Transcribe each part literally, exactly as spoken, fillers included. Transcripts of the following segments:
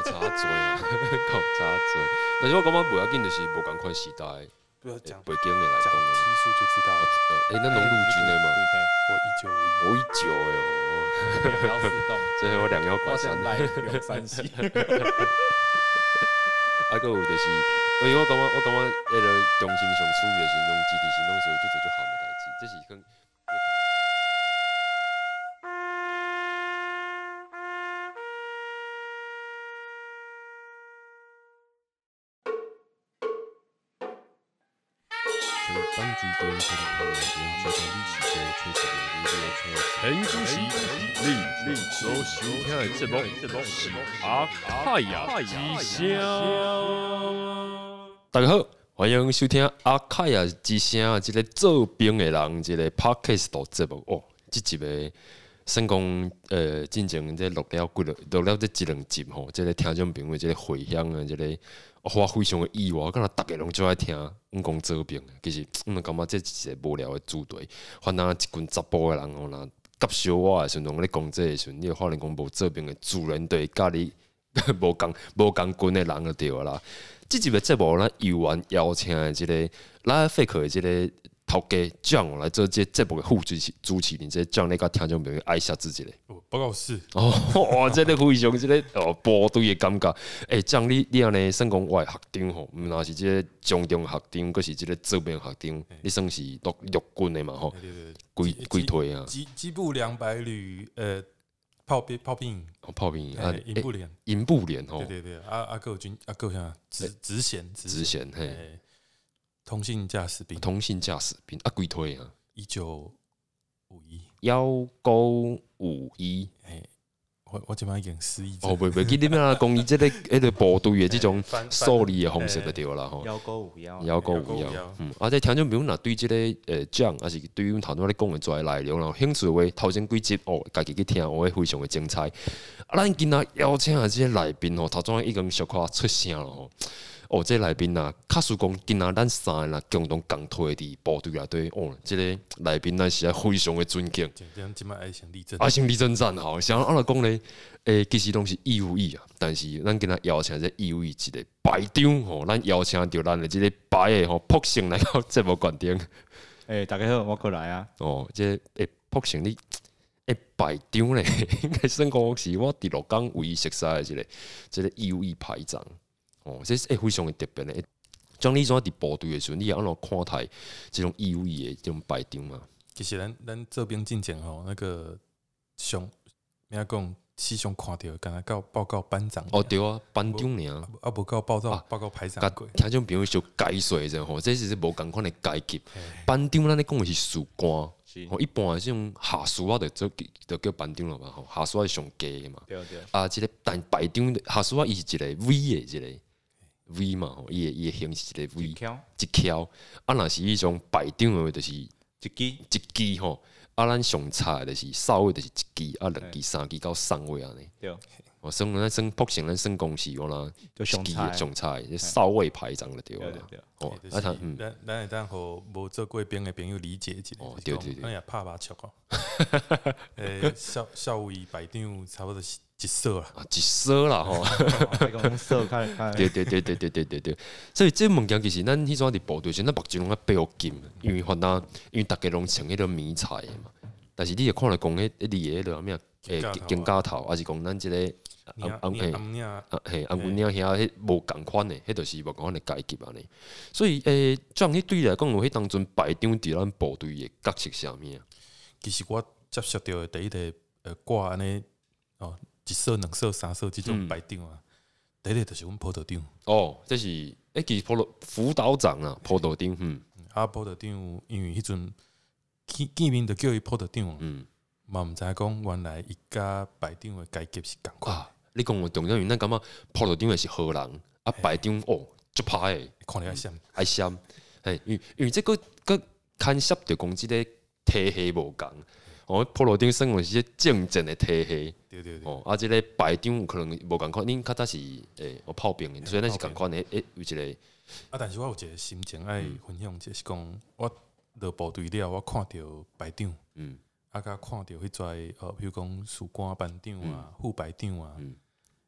差多啊，搞差多。但是我感觉不要紧，就是无共款时代， 不要讲背景的来讲， 技术就知道了。 哎，那拢陆军的嘛， 我一九五我一九的哦， 不要自动， 这是我两幺拐三。 来用三西。 啊，个有就是，因为我感觉我感觉迄个中心上处的是拢基地行动，所以就做就好的代志，这是跟。当局对这个判断边就像历史上确实有历史陈主席，你你所收听的节目是阿泰亚之声。 大家好，欢迎收听阿凯亚之声这个做兵的人这个 podcast 节目哦。这集的算讲呃，进前这录了几录了这一两集吼，这个听众朋友这个回响啊，这个我非常的意外，敢若大家拢最爱听阮讲做兵，其实我感觉这是一个无聊的主题，反正一群查甫的人吼啦，甲小我的时阵，咧讲这个时阵，你会发现讲无做兵的主人对甲你无共无共军的人就对啦。这集的节目咱有缘邀请的这个拉费克的这个头家蒋来做这节目的副主持主持人，这蒋咧甲听众朋友爱下自己咧。 报告是哦，哇，这个非常这个哦部队的感觉。诶、欸，蒋你你安尼算讲我的学长吼，毋若是这个中中学长，佫是这个做兵学长，你算是读陆军的嘛吼？归归退啊。 机机部两百旅呃炮兵炮兵哦炮兵啊， 营部连营部连吼。 对对对，啊啊，有军啊，有啥直直衔直衔嘿。 通信驾驶兵， 通信驾驶兵啊，几退啊？ 一九五一， 幺九五一。 哎，我我即摆已经失忆。 哦，袂袂记你咩啦？讲伊即个迄个部队的即种数理的方式就对啦吼。 幺九五幺， 幺九五幺。嗯，啊，即听众朋友若对即个诶奖，还是对于阮头拄咧讲的遮内容，有兴趣的话，头前几集哦，家己去听，我会非常的精彩。啊，咱今仔邀请的即个来宾吼，头先已经小可出声了吼。哦，这来宾啊，假使讲今仔咱三个人共同共退伫部队内底，哦，这个来宾咱是非常的尊敬。 今摆爱心立正， 爱心立正站吼，像按来讲咧，诶，其实拢是义务役啊，但是咱今仔邀请这义务役一个排长吼，咱邀请到咱的这个排的吼朴成来到节目观点。 诶，大家好，我过来啊。 哦，这诶朴成你诶排长咧，应该算讲是我第六港唯一熟悉的这个这个义务役排长。哦，这是诶非常的特别的。像你怎伫部队的时候，你安怎看待这种义务役的这种排长嘛？ 其实咱咱这边进前吼，那个上咩讲，师兄看到，敢若告报告班长。 哦，对啊，班长尔。 啊，无告报告报告排长。 听种朋友小解说者吼，这是无共款的阶级。班长咱咧讲的是士官，吼一般这种下士啊，就做就叫班长了嘛吼，下士是上低的嘛。 对对。 啊，即个但排长下士啊，伊是一个 V 的一个。V 嘛，吼，伊伊形是一个 V， 一翘。啊，若是迄种排长的话，就是一支一支吼。啊，咱上差就是哨位，就是一支，啊，两支、三支到上位安尼。 对。 哦，算咱算朴成咱算公司，我啦， 就上差， 上差，哨位排长就对了。 哦，啊，他嗯，咱咱会当互无做过兵的朋友理解一下。哦， 对对对。 咱也拍麻将哦。诶，校校尉排长差不多是。一色啦， 一色啦吼， 讲色看看， 对对对对对对对对，所以这物件其实咱迄阵伫部队时，咱目睭拢啊白金，因为反正因为大家拢穿迄个迷彩的嘛，但是你也看来讲迄迄里迄个咩诶金甲头，还是讲咱即个红红嘿啊嘿红军领遐迄无共款的，迄就是无共款的阶级安尼。所以诶，像迄对来讲，有迄当阵排长伫咱部队的角色啥物啊？ 其实我接触到的第一个呃挂安尼哦。一色、两色、三色，这种排长啊，第一个就是阮普导长。 哦，这是诶，其实普导辅导长啊，普导长，嗯， 啊，普导长，因为迄阵见见面就叫伊普导长， 嗯， 嘛毋知讲原来伊甲排长的阶级是共款。 啊，你讲有重要，因为咱感觉普导长的是好人，啊，排长哦，足歹诶， 看你爱闪， 爱闪，嘿，因为因为这个个牵涉着讲即个体系无共。哦，普罗丁算为是正正的体系， 对对对。 哦，啊，即个排长有可能无共款，恁较早是诶，我炮兵的，所以咱是共款的，诶，有一个。 啊，但是我有一个心情爱分享，就是讲我落部队了，我看到排长，嗯，啊，甲看到迄遮呃，比如讲士官班长啊、副排长啊，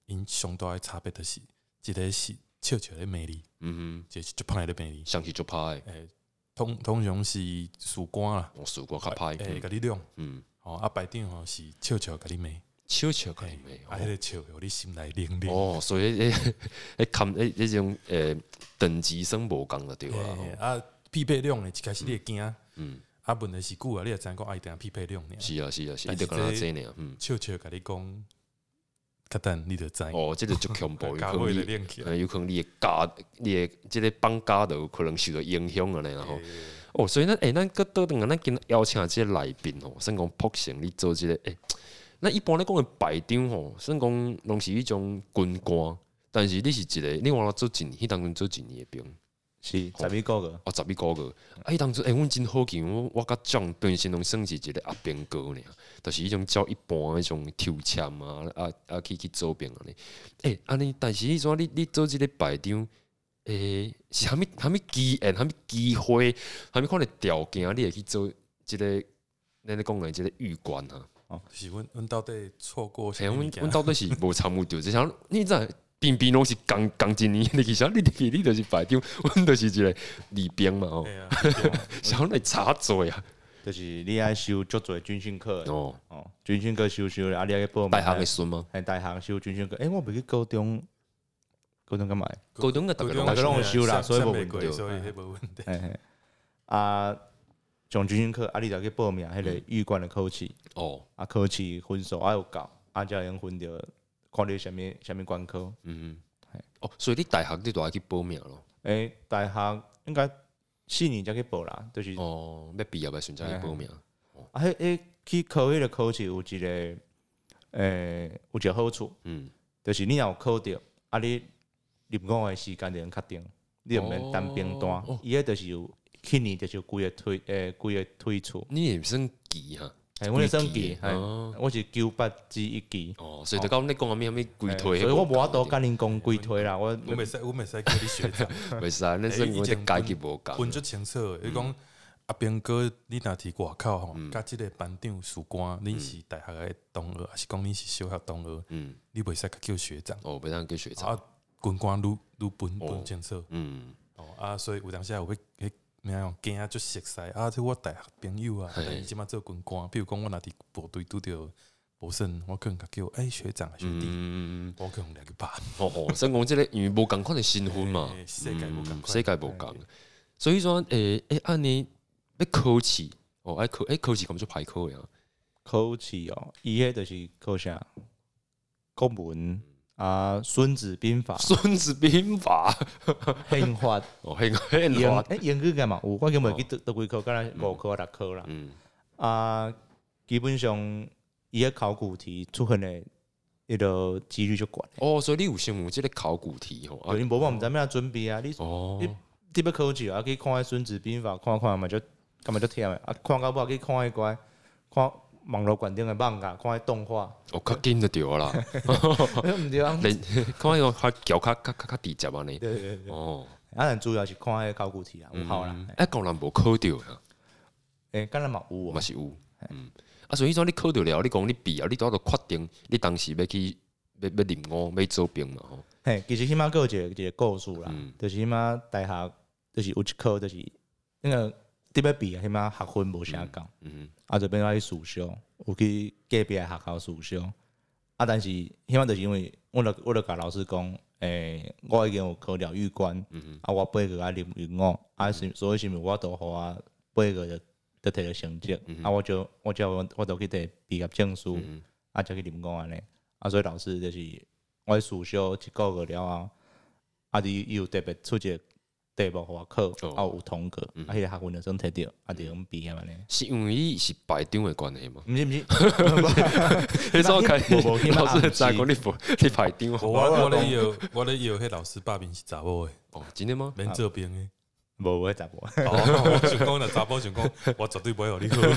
因上大的差别就是一个是笑笑咧骂你， 嗯一个是足歹咧骂你哼，。上去就歹的， 诶，通通常是士官啦， 我试过较歹， 诶，甲你亮， 嗯， 吼啊排长吼是笑笑甲你骂， 笑笑可以啊， 没迄个笑互你心内冷冷。 哦，所以诶诶，看诶迄种诶等级升无共了对啦， 嘿啊，匹配量呢，一开始你会惊， 嗯， 啊，问题是久啊，你也知影讲爱定匹配量呢， 是啊是啊是， 但是一直跟他这样，嗯， 笑笑甲你讲，较等你就知， 哦，这个就恐怖，有加会可能你， 的练起来。 呃有可能你的家，你的这个放假都有可能受到影响了呢，然后。哦，所以咱诶，咱搁倒转啊，咱今邀请即个来宾吼，算讲朴成你做即、个诶，咱一般咧讲诶排长吼，算讲拢是迄种军官，但是你是一个，你往做一年，迄当阵做一年诶兵， 是十二个个， 哦，十一个月，啊，迄当阵诶，阮真好奇，我我甲蒋顿先拢算是一个阿兵哥呢，就是迄种照一般迄种抽签啊，啊啊去去做兵安尼，诶，安尼，但是迄种你你做即个排长。诶、欸，是虾米虾米机缘，虾米机会，虾米款的条件，你会去做即、这个咱咧讲的即个预官啊？ 是阮阮到底错过诶，阮啥物件？ 阮到底是无参与着，就像你知边边拢是共共一年，你其实你你你就是排长，阮就是一个礼兵嘛吼， 嘿啊， 想来查做啊， 就是你爱修足侪军训课的哦， 哦，军训课修修，啊，你爱去报名大学的孙吗？ 系大学修军训课，诶，我袂去高中，高中干嘛的？ 高中的大家拢大家拢有修啦所以无问题题，所以迄无问题。 嘿嘿，啊，上军训课，啊，你就去报名迄个预官的考试， 哦， 啊，考试分数啊有够，啊，才会用分着看你啥物啥物关科。 嗯，哦，所以你大学你都爱去报名咯， 诶，大学应该四年才去报啦，就是哦，要毕业的时阵才去报名， 啊，迄迄去考迄个考试有一个诶有一个好处， 嗯， 就是你若有考着，啊，你入伍的时间就能确定，你就毋免等兵单哦。 伊迄就是有去年就是有规个推诶规个推出， 你也算记哈， 诶，阮算记， 几嘿哦我是九八之一期。 哦，所以就讲你讲阿咩阿咩规推， 所以我无法度甲恁讲规推啦，我我袂使，我袂使叫你学长。 袂使，咱算我这阶级无共。 分足清楚的，你讲阿兵哥，你若伫外口吼，甲即个班长、士官，恁是大学的同学，还是讲恁是小学同学？ 嗯， 你袂使甲叫学长。 哦，袂当叫学长。 啊，军官愈愈分分清楚。 嗯， 哦啊，所以有当时有迄迄咩样惊啊，足熟悉啊，这我大学朋友啊，但伊即马做军官，比如讲我若伫部队拄着无甚，我可能甲叫诶学长学弟， 嗯， 我可能来去拍。 哦哦，所以讲即个因为无共款的身份嘛， 嘿世界无共款世界无共，所以说诶诶，安尼要考试，哦，爱考诶考试咁就排考呀。 考试哦，伊迄就是考啥国文啊，《孙子兵法》、 孙子兵法， 宪法、 哦，很很英滑， 诶英语干嘛？有我记袂记倒倒几科，敢若五科六科啦。 嗯， 啊，基本上伊个考古题出现的迄个几率就悬。 哦，所以你有先有即个考古题吼， 对，你无法毋知咩准备啊？你哦， 你你要考试啊，去看《孙子兵法》，看看嘛就干嘛就忝诶。啊，看到尾去看迄个，看网络馆顶的漫画，看迄动画， 哦，较紧就对啦， 毋对啊？ 连看迄个较脚较较较较直接安尼， 对对对。 哦， 啊，但主要是看迄个考古题啊，有效啦。 哎，当然无考着呀。 诶，敢若嘛有哦。 嘛是有，嗯，啊，所以说你考到了，你讲你毕业，你都要确定你当时要去要要入伍，要做兵嘛吼。 嘿，其实起码有一个一个故事啦， 嗯就是起码大学就是有一科就是那个你要毕业，起码学分无啥够， 嗯啊就变做去暑修，有去隔壁的学校暑修，啊，但是起码就是因为我著我著甲老师讲，诶、我已经有考了预官， 嗯啊，我八个月啊入入伍，啊是所以是毋是我都互我八个月就摕着成绩，啊，我就我就我我就去摕毕业证书， 嗯啊，才去入伍安尼，啊，所以老师就是我暑修一个月了后，啊，伊伊有特别出一个题目互我考， 哦啊有通过，啊，迄个学分就算摕着，啊，就用毕业安尼。 是因为你是排长的关系嘛？ 毋是毋是， 你怎开无无老师在讲你不你排长我我我咧摇，我咧摇，迄老师爸面是查某诶， 哦，真的吗？ 免做兵诶。 无无查无。 哦，我想讲若查某想讲，我绝对不会互你考。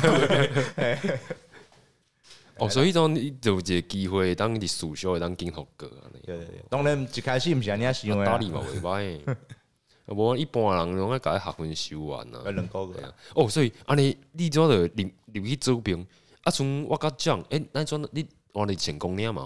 哦，所以讲你就有一个机会，当你暑修会当进学过安尼。 对对对，当然一开始毋是安尼想诶打理嘛袂歹的，无一般人拢爱甲学分修完啊。 两个月啊。 哦，所以安尼你怎着入入去做兵？啊，从我甲讲，诶，咱怎你换你成功了嘛？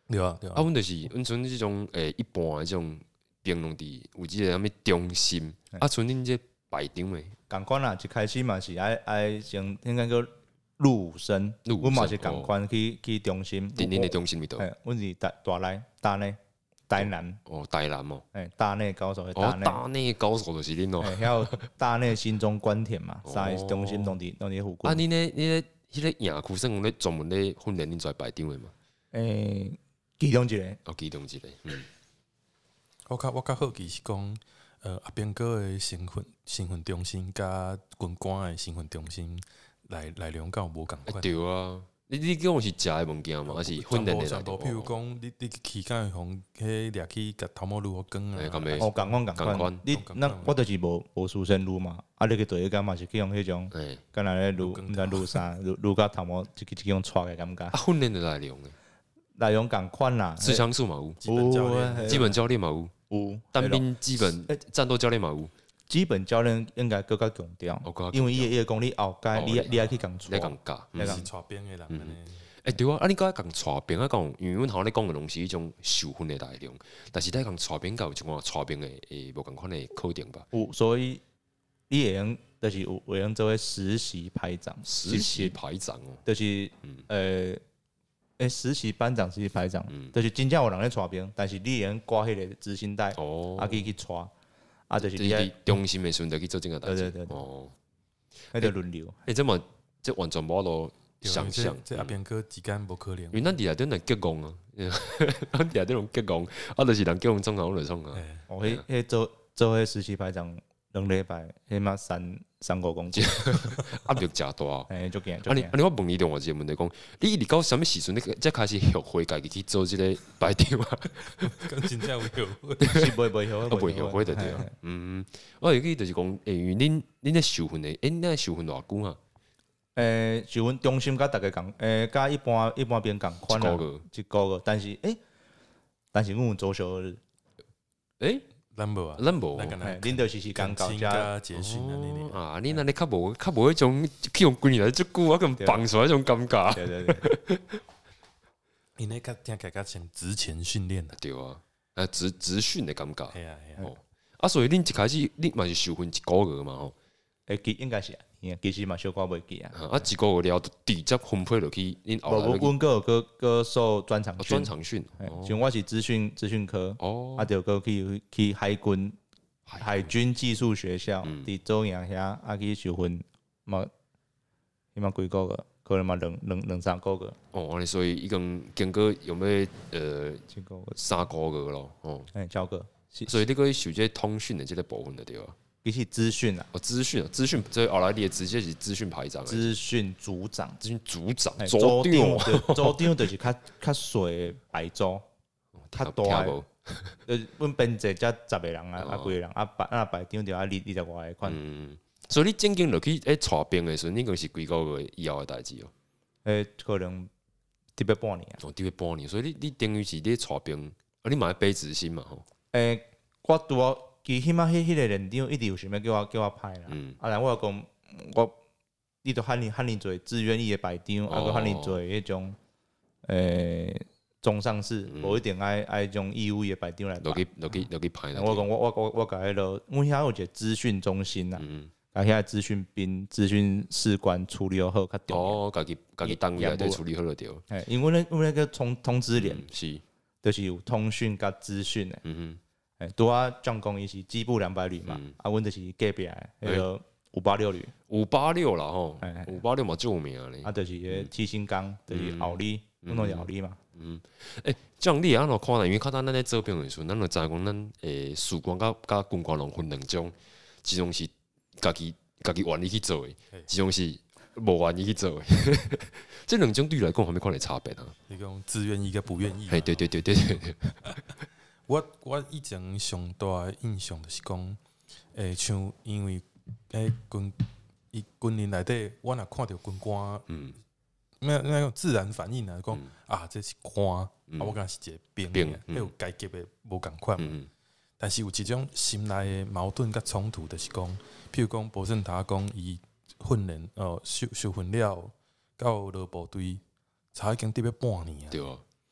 对啊对啊啊，，阮就是阮像即种诶一般即种兵拢伫有即个啥物中心，啊，像恁这排场诶， 共款啦，一开始嘛是爱爱先应该叫入伍生， 入伍阮嘛生是共款去去中心， 伫恁诶中心里头， 嘿，阮是大大内大内台南， 哦，台南哦， 哎，大内高手的大哦， 内， 大内高手就是恁哦。 哎，还有大内新中关田嘛， 哦三个中心拢伫拢伫附啊， 近。 恁咧恁咧迄个营区算讲咧专门咧训练恁在排场诶嘛？ 诶，其中一个， 哦，其中一个，嗯， 我较我较好奇是讲，呃，阿兵哥的身份身份中心甲军官的身份中心来来量有无共欸款？ 对啊，你你讲是食诶物件嘛，还是训练诶内底？ 全部，譬如讲，你你期间互迄掠去甲头毛愈羹啊欸，咁诶哦，共款共共款款， 你共款那我就是无无书生撸嘛，啊，你去第一间嘛是去用迄种， 诶， 敢若咧撸， 撸光毋知撸啥，撸撸甲头毛一一种带诶感觉啊，，训练诶内容诶， 内容共款啦， 刺枪术嘛有， 基本教有练嘿基本教练嘛有， 有单兵基本战斗教练嘛有， 基本教练应该更较强调哦更较强调， 因为伊会伊会讲你后盖哦你你爱去共咧错， 共教。 咧是带兵的人安尼。 诶，对啊，啊，你刚才讲带兵啊，讲，因为阮头咧讲诶拢是迄种受训诶内容，但是咧讲带兵，有一寡带兵诶诶无共款诶课程吧？ 有所以你会用就是有会用做为实习排长， 实习排长哦， 就是嗯呃。诶，实习班长、实习排长， 嗯就是真正有人咧带兵，但是你会用挂迄个执行带， 哦， 啊去去带，啊就是就是你爱你中心诶时阵就去做这个代志， 对对对对哦， 迄个轮流。 诶，这嘛这完全无法度对想象， 这这阿兵哥之间无可能因。为咱伫内底人激昂啊，咱伫内底人激昂，啊，就是人激昂总行就创啊， 哎， 哦，迄迄做做迄实习排长两礼拜，起码三三五公斤， 压力诚大。 哎，就惊就啊你惊啊你我问你另外一个问题讲，你一直到什么时阵，你才开始学会家己去做这个排场啊？ 跟真正有有。 是袂袂晓， 啊，袂学会就对啊。嗯，我会记就是讲，诶，因为恁恁咧受训诶，诶，恁咧受训偌久啊？ 诶，是阮中心甲大家共，诶，甲一般一般兵共款啦一个月， 一个月，但是诶，但是阮有周休日， 诶， 咱无啊， 咱无咱。 嘿，恁就是时间到遮， 亲加结训啊，你你啊，你那你较无较无迄种去用规年来即久，我咁放出来迄种感觉。 对对对， 因那较听起来较像职前训练啊。 对啊，啊，职职训的感觉。 系啊系啊， 哦，啊，所以恁一开始恁嘛是受训一个月嘛吼， 诶，其应该是，其实嘛小可袂记啊。 啊，啊一个月了直接分配落去恁无， 后来阮阮个有个个受专场哦训专，场训。 嘿哦像我是资讯资讯科， 哦啊，就个去去海军海军技术学校， 嗯伫周营遐啊去受训，嘛，起码几个月，可能嘛两两两三个月， 哦，安尼所以已经经过有没呃几个月， 三个月咯，哦， 哎，超过，是所以你可以受这通讯的这个部分的对吧？ 其实资讯啊， 哦，资讯啊，资讯，所以后来你也直接是资讯排长的， 资讯组长， 资讯组长哎， 组组长长，就组长就是较较细的白组，较听大的无？ 呃，阮编制才十个人啊， 哦啊几个人啊白啊白长就啊二二十外个款， 嗯，所以你正经落去诶带兵的时候，应该是几个月以后的代志哦， 诶，可能特别半年啊。 哦，伫半年，所以你你等于是你带兵，啊，你嘛要背执行嘛吼， 诶，我拄好，其起码迄迄个连长一直有想要叫我叫我派啦。 嗯， 啊，然后我就讲，我你都喊你喊你做志愿役的排长，啊， 哦个喊你做迄种诶中上士， 嗯无一定爱爱种义务役的排长来排。 落去落去落去排那我讲我我我我甲迄落，阮遐有一个资讯中心啦， 嗯， 甲遐资讯兵、资讯士官处理好较重要。 哦，家己家己单位内底处理好就对， 诶，因为阮阮那个通通知连嗯，是， 就是有通讯甲资讯的。 嗯诶，拄啊，蒋公伊是机部两百旅嘛嗯， 啊，阮就是隔壁的迄个五八六旅， 哼，五八六啦吼哎哎， 五八六嘛救命咧啊，，就是迄个七星岗，就是后里，阮拢是后里嘛。 嗯，诶、欸，这样你会安怎看呢？因为较早咱咧做兵的时阵，咱就知讲咱诶，士官甲甲军官拢分两种，一种是家己家己愿意去做的，一种是无愿意去做的。这两种对你来讲，有咩款的差别啊？ 你讲自愿意甲不愿意嘛。 嘿，对对对对对对， 我我以前上大的印象就是讲，诶、像因为诶军伊军营内底，我若看到军官， 嗯， 那那种自然反应啊，讲、 嗯啊这是官， 嗯啊我敢是一个兵兵的， 嗯迄有阶级的无共款嘛。 嗯但是有一种心内的矛盾甲冲突，就是讲，譬如讲，博胜塔讲伊训练哦，受受训了，到落部队，差已经得要半年啊。 对啊，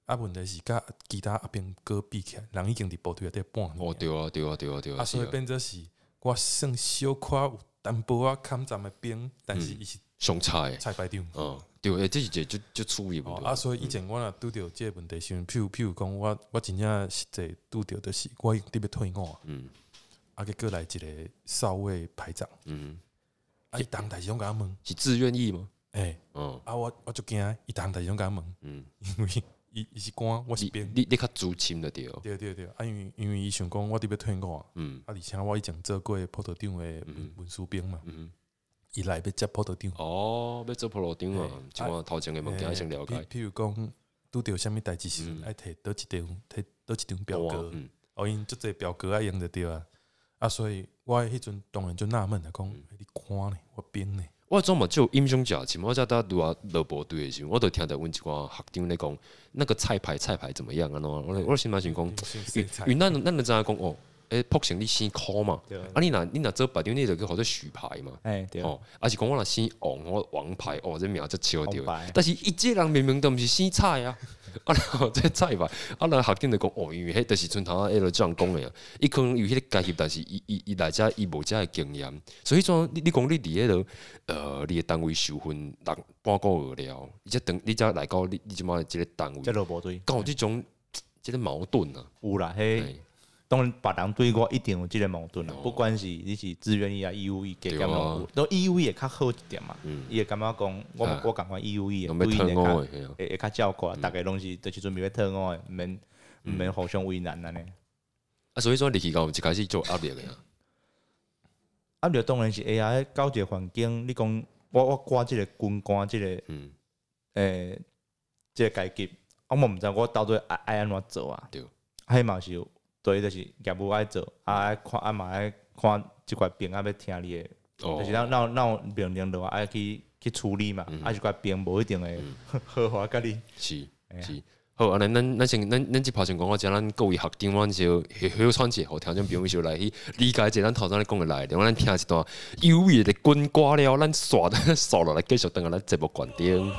啊，问题是甲其他阿兵哥比起来，人已经伫部队内底半年。 哦，对啊，对啊，对啊，对啊， 啊，所以变做是我算小可有淡薄仔抗战的兵，但是伊是上差诶， 菜排长。 嗯，对，诶，这是一个就就处理问题。 啊，所以以前我若拄着即个问题时，譬如譬如讲，我我真正实际拄着就是我已经伫要退伍啊， 嗯， 啊，结果来一个少尉排长， 嗯， 啊，伊当代志拢甲我问， 是自愿意吗？ 诶， 嗯啊，我我就惊，伊当代志拢甲我问， 嗯， 因为伊伊是官，我是你兵。 你你较主侵的对， 对对对，啊，因为因为伊想讲我伫要退伍啊， 嗯啊，而且我以前做过普头长的文文书兵嘛， 嗯， 伊来要接普头长。 哦，要做普罗丁啊，即款头前的物件要先了解譬。譬如讲，拄着啥物代志时阵，爱摕倒一张，摕倒一张表格， 嗯哦，因足侪表格爱用着着啊。啊，所以我迄阵当然就纳闷啊，讲你官呢，我兵呢， 我总嘛就印象假期，我在搭拄啊落部队的时候，我都听到阮一寡学长咧讲，那个菜牌菜牌怎么样啊？喏，我我心里想讲，因为咱咱就知影讲哦，诶，朴成你先考嘛，啊你若你若做白长，你就叫好做许牌嘛， 哎对， 哦，啊是讲我若先王我王牌，哦这名就笑着王牌， 但是伊这人明明都毋是先菜啊。啊，然后这菜牌，啊，人学长就讲哦，因为迄就是像头仔迄落这样讲的啊，伊可能有迄个阶级，但是伊伊伊来遮伊无遮个经验，所以说你你讲你伫迄落呃，你的单位受训六半个月了，你才等你才来到你你即马即个单位， 这落部队敢有即种即个矛盾啊？ 有啦，迄嘿当然别人对我一定有即个矛盾啦，不管是你是自愿意啊义务役，加减拢有，都义务役会较好一点嘛，伊会感觉讲我啊我感觉义务役拢对因会较要退伍的，嘿啊会会较照顾啊，逐个拢是就是准备要退伍的，毋免毋免互相为难安尼。 啊，所以说入去到一开始做压力的啊， 啊，就当然是会啊，搞一个环境，你讲我我挂即个军官即个嗯， 诶即个阶级，啊我毋知我到底爱爱安怎做啊？ 对， 迄嘛是有。对，就是业务爱做，啊爱看啊嘛爱看即块兵啊要听你的， 哦就是咱咱咱有命令的话爱去去处理嘛，啊即块兵无一定会好华甲你。 是哎是。好，安尼咱咱先咱咱即拍先讲，我将咱各位学长，咱就小喘者，互听众朋友小来去理解者咱头先咧讲的内容，咱听一段优美的军歌了，咱刷刷落来继续等下咱节目关顶。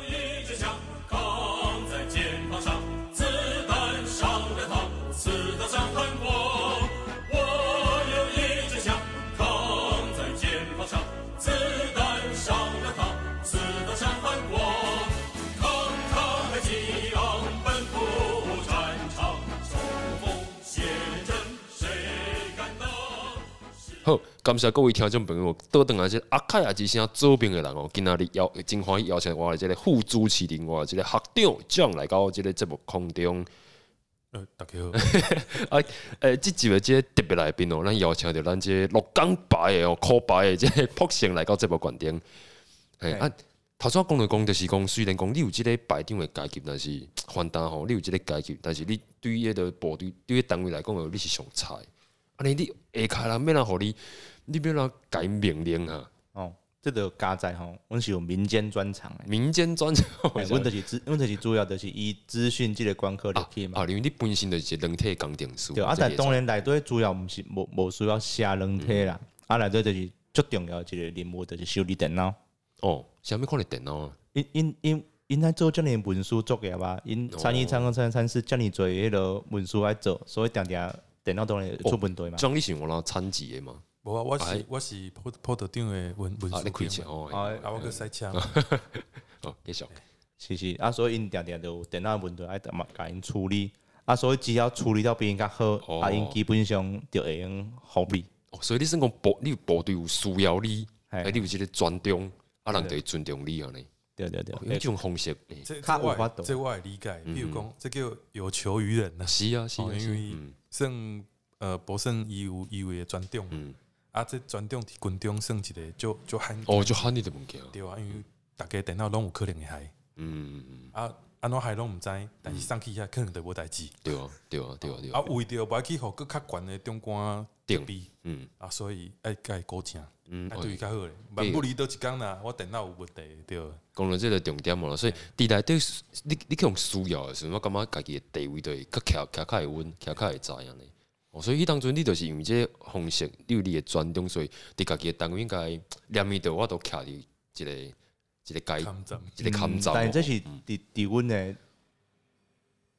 好，感谢各位听众朋友，倒转来这阿凯亚之声左边的人哦，今仔日邀真欢喜邀请我的这个副主持人，我的这个学长将来到这个节目空中。 呃，大家好， 啊，诶，即集的这个特别来宾哦，咱邀请到咱这鹿港牌的哦，科牌的这个朴成来到节目观点。诶啊，头先讲就讲，就是讲，虽然讲你有这个排长的阶级，但是反正吼，你有这个阶级，但是你对于迄个部队、对于单位来讲，你是上菜。安尼你下骹人要人互你，你要人改命令啊？ 哦，这个加在吼，阮是有民间专长诶， 民间专场， 阮就是资，阮就是主要就是以资讯即个关科入去嘛。 啊，因为你本身就是一个人体工程师。 对啊，但当然内底主要毋是无无需要写人体啦，啊内底就是最重要一个任务就是修理电脑。 哦，啥物款的电脑啊？ 因因因因爱做遮尔文书作业吧，因参一、参二、参三、四遮尔侪迄个文书爱做，所以定定电脑当然会出问题嘛。 像你是我那参级的嘛？ 无啊，我是我是普普头长的文文啊，你书兵嘛， 开车哦。 啊啊，我去赛车， 哦，继续。 是是，啊，所以因定定就有电脑问题爱嘛甲因处理，啊，所以只要处理到比因较好， 哦啊，因基本上就会用互你。 哦，所以你算讲部，你有部队有需要你， 嘿哎，你有即个专长，啊，人就会尊重你安尼。 对对对， 用这种方式，诶这较这我会有法度这我会理解。比如讲，这叫有求于人呐， 是啊是啊， 哦因是啊为嗯算呃，无算伊有伊有的专长， 嗯， 啊，这专长伫军中算一个就就罕哦，就喊你的物件， 对啊，因为大家电脑拢有可能会害， 嗯， 啊，安怎害拢毋知，但是送去遐可能就无代志。 对啊对啊对啊对啊， 啊， 为着无去互更较悬的中官定比嗯啊，所以爱甲伊高正， 嗯， 爱哦对伊较好咧。万不离倒一工啦，我电脑有问题，对。 讲到这个重点嘛，所以伫内底你你去用需要的时候，我感觉家己的地位就会较徛徛较会稳，徛较会知安尼。哦，所以迄当阵你就是因为这个方式，你有你的专长，所以伫家己的单位应该连面到我都徛伫一个一个阶抗战一个抗战。 但是这是伫伫阮的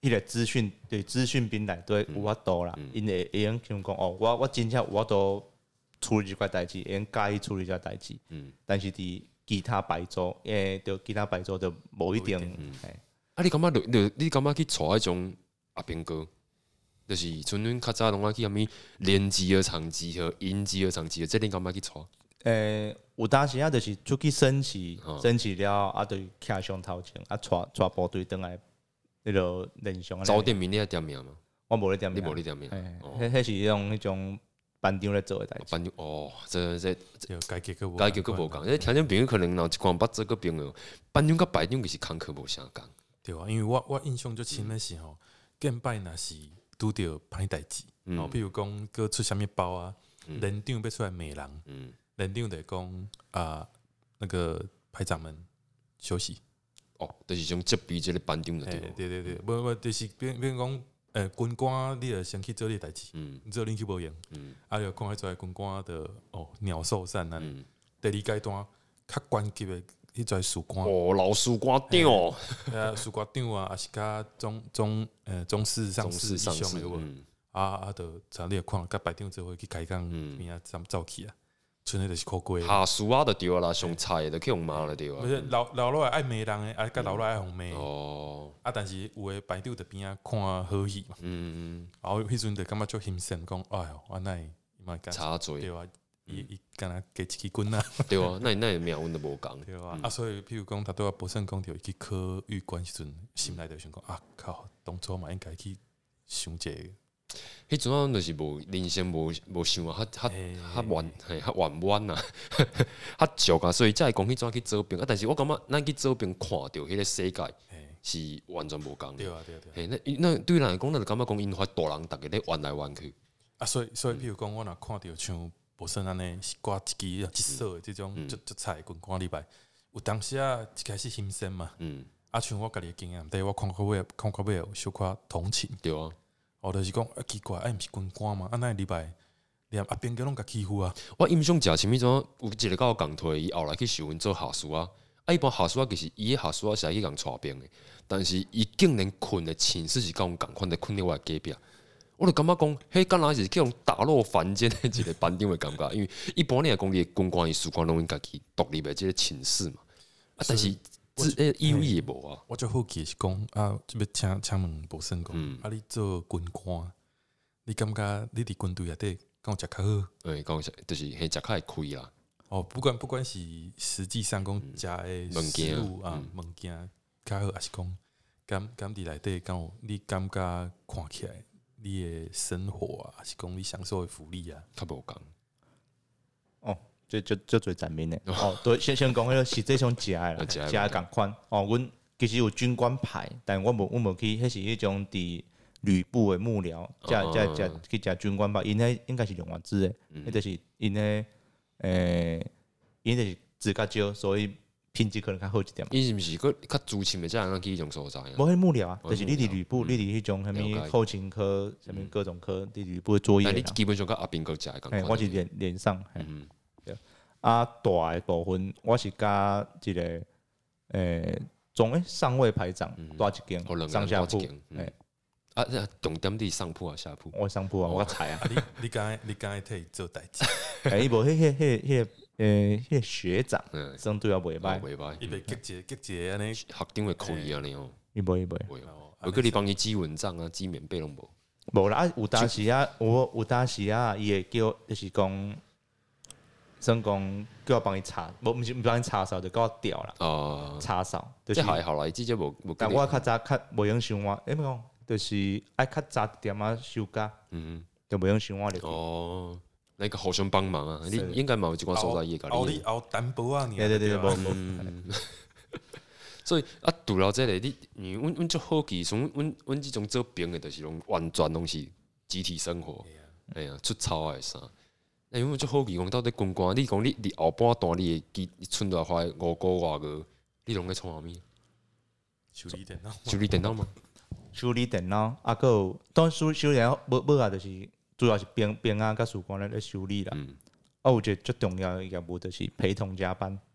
迄个资讯对资讯平台对有法度啦，因会会用想讲哦，我我真正有法度处理即块代志，会用介意处理即块代志。嗯，但是伫其他牌组，诶，就其他牌组就无一定。哎， 啊，你感觉你你感觉去带迄种阿兵哥，就是像阮较早拢爱去啥物连集合场集合、因集合场集合，这你感觉去带？ 诶，有当时啊，就是出去升旗，升旗了，啊，就徛上头前，啊，带带部队转来。迄个练上早点名你爱点名吗？ 我无咧点名， 你无咧点名。 迄迄是迄种迄种班长咧做诶代志。 班长哦，这这改革个改革个无共，因为听众朋友可能若一光捌做个朋友，班长甲排长其实工课无啥共。 对啊，因为我我印象最深诶是吼，见摆若是拄着歹代志，哦，比如讲搁出啥物包啊，连长要出来骂人，连长就讲啊，那个排长们休息。 哦，就是种接比即个班长就对。 对对对，无无就是变变讲，诶，军官你著先去做你代志，嗯，做恁去无用，嗯，啊，就看迄出来军官的哦鸟兽散啊，第二阶段较关级的迄出士官， 哦，老士官长哦， 啊，士官长啊，也是甲中中诶中士上士以上的有无？啊啊，就像你看，甲排长做伙去开讲，边啊怎走去啊？剩诶就是苦过。 下士啊，就对啦，上菜就去用骂了对啊。 老老落来爱骂人诶，啊，甲老落爱互骂。 哦。 啊，但是有诶排长伫边仔看好戏嘛。嗯嗯。然后迄阵就感觉足心酸，讲哎哟，我奈嘛干插嘴。 对啊，伊伊敢若加一支棍啊。 对啊，那那命运都无共。 对啊，啊，所以譬如讲，他拄啊博胜讲着去考预官时阵，心内就想讲啊，靠，当初嘛应该去想者。 迄阵啊，就是无人生无无想啊，较较较弯嘿，较弯弯啊，较俗啊，所以才会讲迄阵去做兵啊。但是我感觉咱去做兵，看到迄个世界是完全无共。 对啊，对啊， 对。那那对人来讲，咱就感觉讲因发大人，逐个咧弯来弯去。 啊，所以所以，譬如讲，我若看到像博胜安尼，是挂一支一手的这种足足菜军官礼拜，有当时啊一开始心酸嘛。嗯。啊，像我家己的经验，但是我看到尾，看到尾有小可同情。 对啊。 哦，就是讲啊奇怪，哎，毋是军官嘛？啊，那礼拜连阿兵哥拢甲欺负啊！ 我印象食啥物种，有一个甲我共退，伊后来去受阮做下属啊。啊，一般下属啊，其实伊个下属啊是去共带兵的，但是伊竟然困的寝室是甲阮共款的，困伫我隔壁。我就感觉讲，迄敢若是去用打落凡间的一个班长的感觉，因为一般你来讲，你军官伊士官拢因家己独立的即个寝室嘛。啊，但是自诶义务也无啊。 我最好奇是讲啊，要请请问博胜讲，啊，你做军官，你感觉你伫军队内底敢有食较好？ 诶，讲就是嘿，食较会开啦。 哦，不管不管是实际上讲食诶食物啊物件较好，还是讲感感伫内底敢有你感觉看起来你诶生活啊，还是讲你享受诶福利啊， 较无共。 哦。就就就最正面的哦，对，先先讲迄个实际上食的啦，食的共款哦。阮其实有军官牌，但我无我无去，迄是迄种伫旅部的幕僚，食食食去食军官牌，因迄应该是两万支的，迄就是因迄诶，因就是资较少，所以品质可能较好一点。 伊是毋是佫较资深的才能去迄种所在啊？ 无迄幕僚啊，就是你伫旅部，你伫迄种啥物后勤科、啥物各种科，伫旅部的作业。 你基本上甲阿兵哥食的共款。 我是连连上。啊，大诶部分我是加一个诶，总诶上尉排长带一间上下铺，诶， 啊，重点伫上铺啊下铺？ 我上铺啊，我菜啊。 你你敢你敢替伊做代志？ 诶，伊无迄迄迄迄诶，迄学长相对啊袂歹， 袂歹， 伊袂激一激一安尼， 学长会可以安尼哦。 伊无伊无， 有个你帮伊记文章啊，记棉被拢无。 无啦，有当时啊，有有当时啊，伊会叫就是讲。算讲叫我帮伊查，无毋是毋帮伊查扫，就叫我调啦。哦，查扫，就是还好啦，即只无无。 但我较早较无用想我，因为讲就是爱较早一点啊休假，嗯，就无用想我入。 哦，那个互相帮忙啊，你应该嘛有一寡所在伊会甲你。后担保啊， 对对对，无无。 所以啊，除了这个，你你阮阮足好奇，从阮阮即种做兵的，就是拢完全拢是集体生活，哎呀，出操啊啥。哎，因为足好奇讲到底军官，你讲你伫后半段你会记剩落来五个外个，你拢咧创啥物？ 修理电脑？ 修理电脑吗？ 修理电脑，啊，佮有当修修理电脑，无无啊，就是主要是兵兵啊，甲士官咧咧修理啦。啊，有一个最重要的业务就是陪同加班。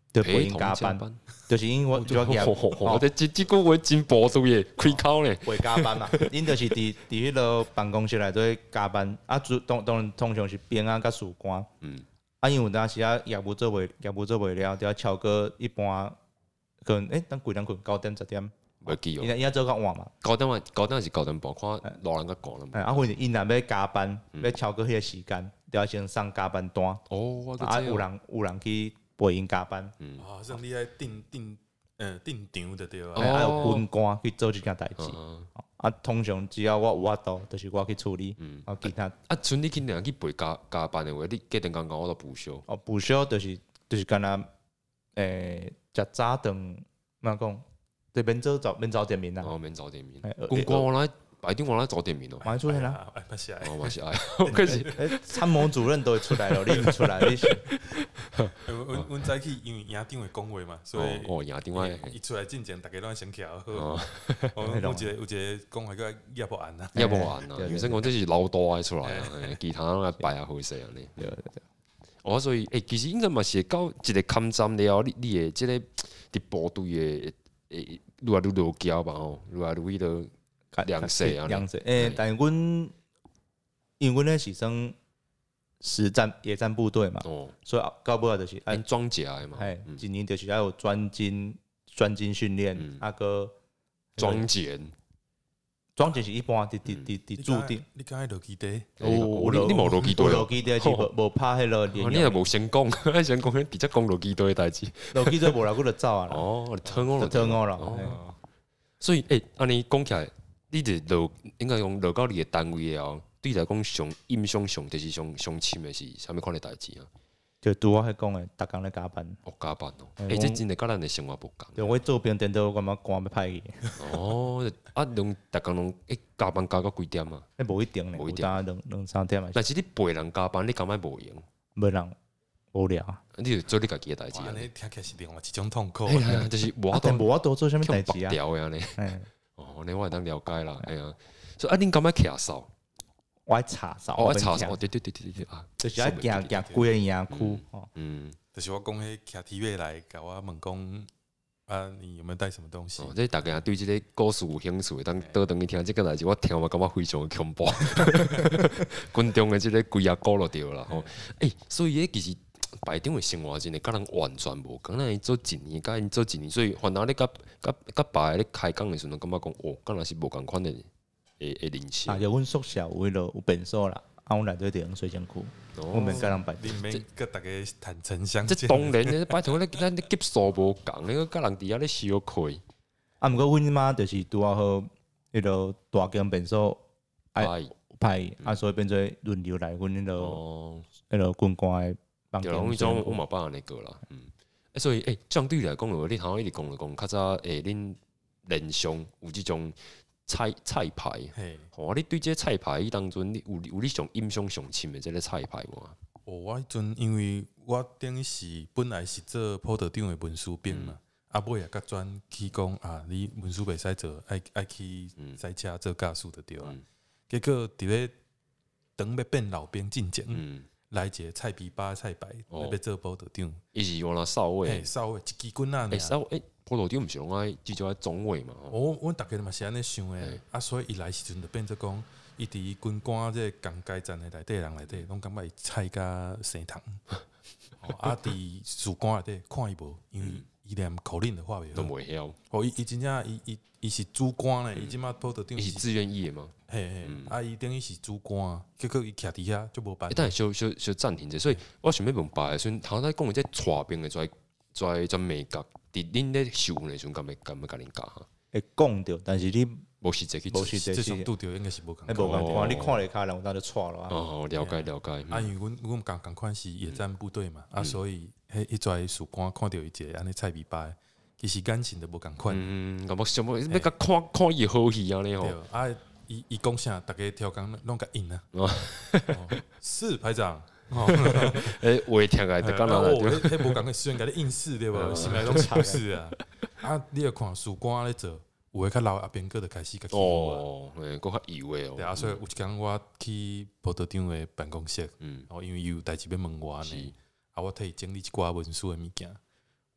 就不用加班，就是因为我就业， 我这这这个话真部队诶，开口咧， 会加班嘛，因就是伫伫迄个办公室内底加班，啊，当当然通常是编啊甲事官，嗯，啊，因为当时啊业务做袂业务做袂了，就要超过一般可能诶，等几点困？九点十点。 袂记哦， 伊伊做较晚嘛， 九点晚九点是九点半，看老人甲讲了嘛。 啊，或者因若要加班，要超过迄个时间，就要先送加班单。 哦， 啊，有人有人去陪因加班。 嗯，好像你爱定定呃定场就对啊。 啊，有军官去做即件代志。啊，通常只要我有法度，就是我去处理。啊，其他啊，像你去两去陪加加班的话，你隔定刚刚我都补休。 哦，补休就是就是干那诶，食早顿，哪讲？对，免做早免早点名啦。 哦，免早点名。军官我来白天我来早点名哦。 马上出现啦。 哎，不是爱。 哦，我是爱。可是， 参谋主任都会出来了，你唔出来，你是。 阮阮早起因为营长会讲话嘛，所以哦，营长我伊出来进前，大家拢先徛好。哦，有一个有一个讲话叫叶不完啊， 叶不完啊。有生讲这是老大爱出来啊，其他拢来摆下好势安尼。对对对。哦，所以诶，其实应该嘛是到一个抗战了后，你你诶即个伫部队诶。诶，愈来愈落脚吧吼，愈来愈迄个粮食啊， 粮食。诶，但阮因为阮咧是算实战野战部队嘛，哦，所以到尾就是按装甲诶嘛， 哎，一年就是要有专精专精训练，啊个装检， 装检是一般伫伫伫伫驻地。 你刚才落基地？ 哦，你你无落基地落基地是无无拍迄个连。 你也无先讲，先讲直接讲落基地诶代志。 落基地无来，我就走啊。 哦，退伍了， 退伍了。 所以诶，安尼讲起来，你伫落应该讲落到你诶单位了，对来讲上印象上就是上上深诶是啥物款诶代志啊？ 就拄我迄讲诶，逐工咧加班。 哦，加班哦，诶，这真诶甲咱诶生活无共。 对，我做兵电脑，我感觉肝要歹去。 哦，啊，拢逐工拢诶加班加到几点啊？ 诶，无一定咧，有当两两三点啊。 但是你陪人加班，你感觉无用？ 无人无聊啊！ 你就做你家己诶代志啊！你听起来是另外一种痛苦。 就是无但无法度做啥物代志啊？ 调诶安尼。哦，你我会当了解啦，哎呀，所以啊，恁感觉徛扫？ 我爱查扫， 我爱查扫，对对对对对啊， 就是爱行行规个营区， 嗯，就是我讲迄徛 T V 来，甲我问讲啊，你有没有带什么东西？ 哦，这大家对这个故事有兴趣，当倒等去听这个代志，我听我感觉非常的恐怖。军中的这个规啊搞落掉啦，吼，诶，所以诶，其实排长的生活真的甲人完全无共，咱做一年，甲因做一年，所以反而咧甲甲甲别个咧开讲的时阵，感觉讲哦，敢若是无共款的。诶诶，人生啊，就阮宿舍有迄落有便所啦，啊，阮内底就用水晶区，我免甲人排。 你免甲大家坦诚相见。这当然咧，拜托咧，咱咧级数无共，你个甲人伫遐咧小亏。 啊，毋过阮妈就是拄啊好，迄落大间便所爱派，啊，所以变做轮流来阮迄落迄落军官诶房间。 对，迄种我嘛捌安尼个啦，嗯。诶，所以诶，相对来讲咯，你头一直讲了讲，较早诶，恁连上有即种。菜菜牌，吼！你对这菜牌当中，你有有你上印象上深的这个菜牌无？ 哦，我迄阵因为我等于是本来是做普道长的文书兵嘛，啊尾也甲转去讲啊，你文书袂使做，爱爱去赛车做驾驶就对啊。结果伫咧等要变老兵进前，来一个菜皮巴菜牌，要做普道长， 伊是用了少尉， 少尉一支军啊， 诶少诶。普道长毋是拢爱至少爱总尉嘛？ 哦，阮逐个嘛是安尼想诶，啊，所以伊来时阵就变做讲，伊伫军官这港街站诶内底人内底，拢感觉伊菜甲生糖。啊，伫士官内底看伊无，因为伊连口令的话袂都袂晓。 哦，伊伊真正伊伊伊是主官咧，伊即马普道长。 伊是自愿意诶嘛？ 嘿嘿，啊，伊等于是主官，结果伊徛伫遐就无办。 但小小小暂停者，所以我想要问白，所以头仔讲诶，这带兵诶，在在在美国。伫恁咧受训诶时阵，敢会敢会甲恁教哈？ 会讲着，但是你无实际去无实际这种拄着应该是无共。 无共款，你看咧卡人，有当就错了啊。 哦，了解了解。 啊，因为阮阮共共款是野战部队嘛，啊，所以迄迄跩士官看到伊一个安尼菜皮巴，其实感情都无共款。 嗯，感觉什么？要甲看看伊好戏安尼吼。 啊，伊伊讲啥，大家跳工拢甲应啊。是排长。 诶，话听起来就讲人哦，迄无共个虽然甲你应试对无，心内拢尝试啊。啊，你要看士官咧做，有诶较老阿兵哥就开始甲欺负哦，诶，搁较油诶哦。 对啊，所以有一工我去普道长诶办公室，嗯，然后因为有代志要问我呢，啊，我替伊整理一寡文书诶物件，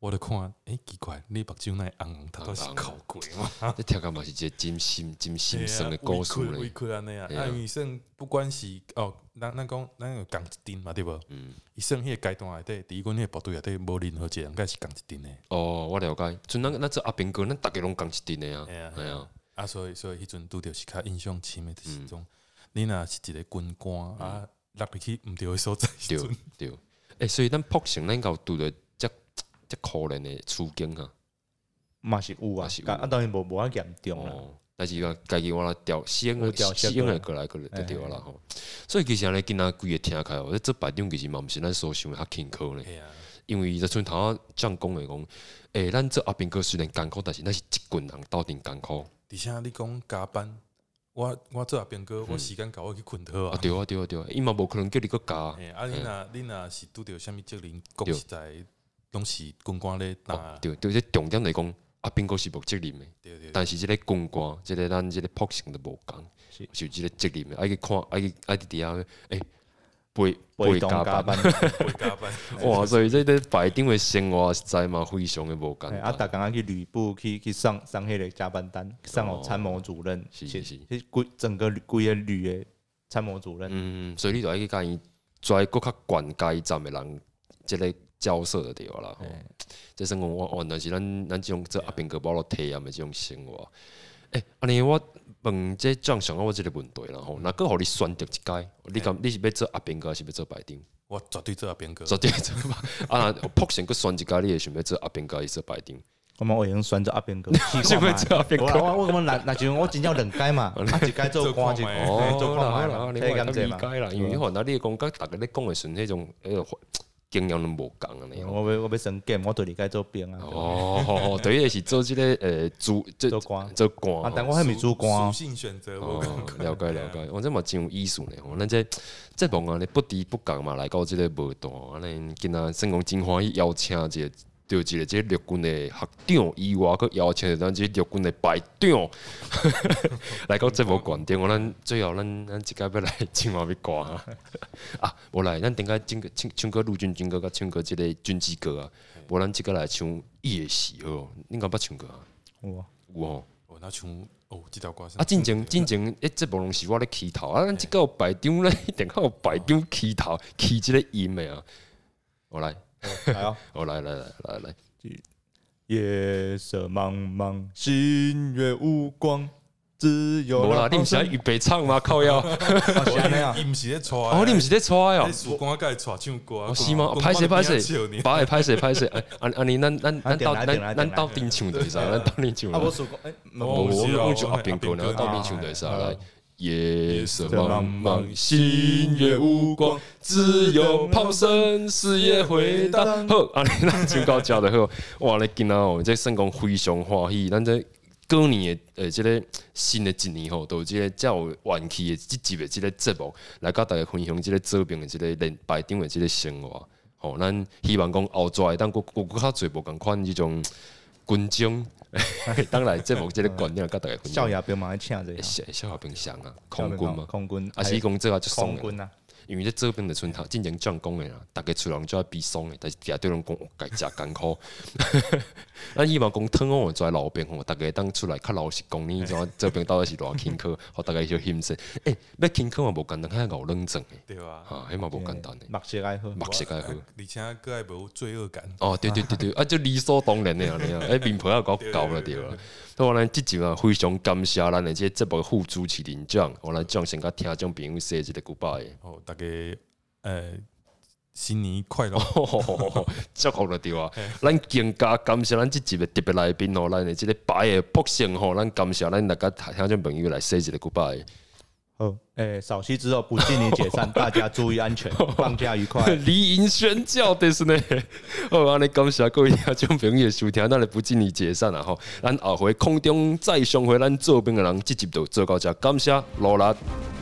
我就看，诶，奇怪，你目睭那红红，它都是烤过嘛？ 你听个嘛是一个真心真心酸的故事咧。委屈安尼啊，啊，因为算不管是哦，咱咱讲咱有共一阵嘛，对无？嗯。伊算迄个阶段内底，第一阮迄个部队内底无任何一个人该是共一阵的。 哦，我了解。像咱咱做阿兵哥，咱大家拢共一阵的啊。 系啊。啊，所以所以迄阵拄着是较印象深的，就是种，你若是一个军官啊，落入去毋对的所在时阵。 对。诶，所以咱朴成咱有拄着。即可怜的处境啊， 嘛是有啊，啊当然无无啊严重啦。 但是个家己我来调先个先个过来过来就对啦吼。所以其实安尼囡仔规个听开，我这排长其实嘛毋是咱所想的较轻巧咧。因为就像头仔这样讲的讲，诶，咱做阿兵哥虽然艰苦，但是咱是一群人斗阵艰苦。 而且你讲加班，我我做阿兵哥，我时间够我去困倒啊。 对啊对啊对啊，伊嘛无可能叫你搁加。 啊，你若你若是拄着啥物责任，讲实在。拢是军官咧打， 对对，这重点来讲，阿兵哥是无责任的， 对对。 但是即个军官，即个咱即个朴成都无共，是有即个责任的，爱去看，爱去爱伫底下，诶，陪陪加班， 陪加班。 哇！所以这个排长的生活实在嘛非常的无简单。 啊，逐工去旅部去去送送迄个加班单，送互参谋主任， 是是是， 规整个规个旅的参谋主任。 嗯，所以你就爱去甲伊拽搁较悬阶站的人，即个。交涉就对啦，吼，即算讲我我那是咱咱即种做阿兵哥包落体验的即种生活。诶、欸，安尼我问即这样想我即个问题啦，吼，若个互你选择一届，你敢你是要做阿兵哥还是要做排长？ 我绝对做阿兵哥。 绝对做吧。啊，朴成佫选一届，你会想要做阿兵哥还是做排长？ 我们会用选择阿兵哥， 想要做阿兵哥。 我我感觉那那就我真正两届嘛，啊一届做官就哦， 做官嘛， 你理解啦。因为吼，那你讲甲大家咧讲的时阵，迄种迄个。经验都无共安尼。 我要我要升检，我对你该做兵啊。 哦，对，也是做即个诶主做官做官。 啊，但我还没做官。 属性选择， 哦，了解了解。我这嘛真有意思呢。吼，咱这这帮啊，你不敌不降嘛，来到即个无段，安尼今仔算讲真欢喜邀请一个。就一个即陆军的学长以外，佮邀请咱即陆军的排长来到节目观点，我咱最后咱咱即个要来唱话要歌啊！啊，无来，咱顶下唱个唱唱个陆军军歌，佮唱个即个军机歌啊！无咱即个来唱夜袭好，你敢捌唱过啊？ 有啊， 有哦。 哦，那唱哦，即条歌。 啊，进前进前，诶，节目拢是我咧起头啊，咱即个排长咧，一定有排长起头起即个音的啊！我来。 来哦！ 我来来来来来， 夜色茫茫，星月无光，只有无啦，你毋是预备唱吗？靠腰， 伊毋是咧带， 哦，你毋是咧带哦， 曙光甲伊带唱歌， 哦是吗？歹势歹势，把会歹势歹势，安安尼咱咱咱斗咱咱斗阵唱对啥？咱斗阵唱。 啊，无曙光，诶， 无我就阿边个，然后斗阵唱对啥来？夜色茫茫，星月无光，只有炮声四野回荡。好，安尼咱唱到这就好。哇，你今仔哦，这算讲非常欢喜。咱这过年的呃，这个新的一年吼，都有这个较有元气的这集的这个节目，来甲大家分享这个做兵的这个连排长的这个生活。吼，咱希望讲后续当佫佫佫较侪无共款这种军种。当然，节目这个观念，甲大家分享。 少爷兵嘛，请者。 少少爷兵上啊，空军嘛， 空军， 啊是讲这个就爽啊。 因为咧做兵的村头，进前这样讲的啦，大家出人就要比爽的，但是底下对人讲，该食艰苦。咱希望讲汤我做老兵吼，大家当出来较老实讲，你怎做兵到底是偌辛苦，互大家就欣赏。诶，要辛苦嘛无简单，还熬冷静的。 对啊， 哈，迄嘛无简单的。 目色爱好， 目色爱好， 而且佫爱无罪恶感。 哦，对对对对，啊，就理所当然的啊，你啊，诶，面皮要搞搞了对啦。所以咱即集啊，非常感谢咱的这节目副主持人奖，我来奖先甲听众朋友说一个 goodbye。 哦，大家呃新年快乐！ 祝福了对啊！咱更加感谢咱即集的特别来宾哦，咱的这个白的卜胜吼，咱感谢咱大家听众朋友来说一个 goodbye。 好，诶、欸，扫息之后不敬礼解散，大家注意安全，放假愉快。 离营宣教就是呢。好，安尼感谢各位听众朋友收听，咱来不敬礼解散啊！吼，咱后回空中再相会，咱做兵的人，即集就做到这，感谢罗拉。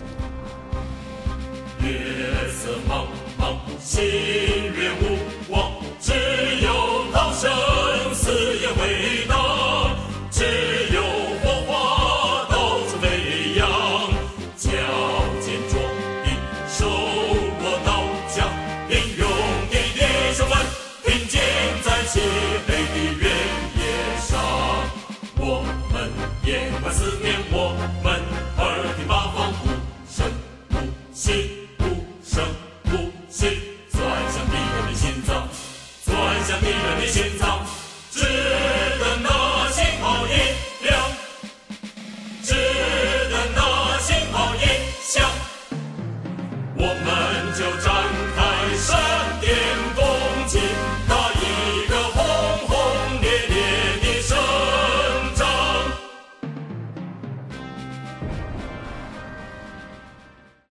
夜色茫茫，星月无光，只有炮声四野回荡，只有火花到处飞扬。矫健壮兵，手握刀枪，英勇的弟兄们，并肩在西北。 我们耳听八方鼓声鼓气，鼓声鼓气，钻向敌人的心脏，钻向敌人的心脏。